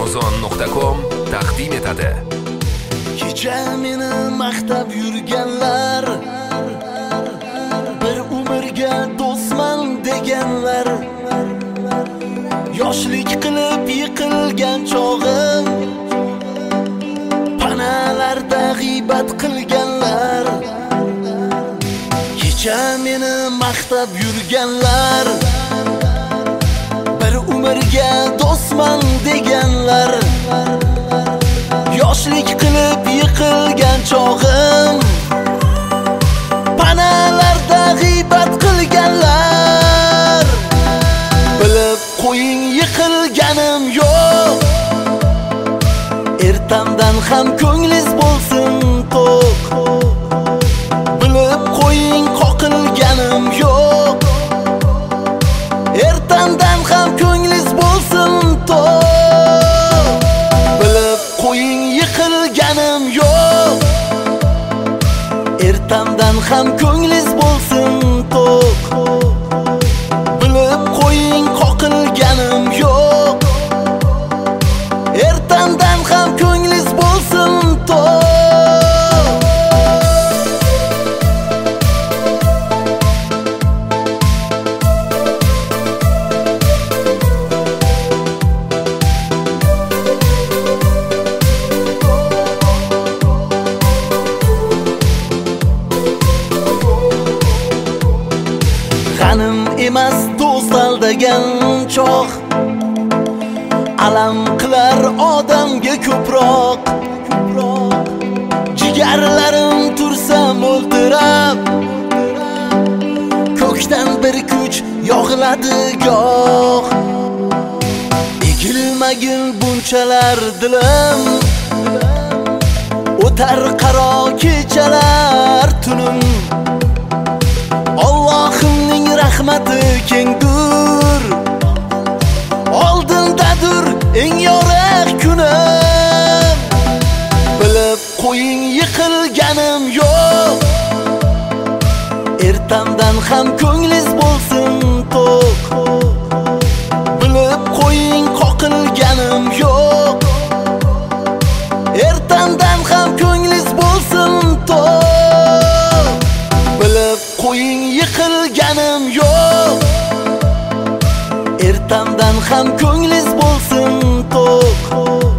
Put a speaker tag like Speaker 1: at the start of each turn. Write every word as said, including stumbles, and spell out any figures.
Speaker 1: amazon nuqta com taqdim etadi.
Speaker 2: Kecha meni maqtab yurganlar, bir umrga do'stman deganlar, yoshlik qilib yiqilgan chog'im, panalarda g'iybat qilganlar. Kecha meni maqtab yurganlar, bir umrga do'stman deganlar, yoshlik qilib yiqilgan chog'im, panalarda g'iybat qilganlar. Bilib qo'ying, yiqilganim yo'q, ertamdan ham ko'nglingiz bo'lsin to'q. Bilib qo'ying, qoqilganim yo'q, ertamdan ham ko'nglingiz bo'lsin to'q. Bilib qo'ying, yiqilganim yo'q, ertamdan ham ko'nglingiz bo'lsin to'q. Bilib qo'ying, qoqilganim yo'q, ertamdan ham ko'nglingiz bo'lsin to'q. G'anim emas do'st aldagan choq, alam qilar odamga ko'proq. Jigarlarim tursa mo'ltirab, ko'kdan bir kuch yog'iladi goh. Egilmagin bunchalar dilim, o'tar qaro kechalar tunim. Allohimning rahmati kengdur, oldindadir eng yorug' kunim. Bilib qo'ying, yiqilganim yo'q, ertamdan ham ko'nglingiz bo'lsin to'q. Bilib qo'ying, qoqilganim yo'q, ertamdan ham ko'nglingiz bo'lsin to'q. Bilib qo'ying, yiqilganim yo'q, ertamdan ham ko'nglingiz bo'lsin to'q.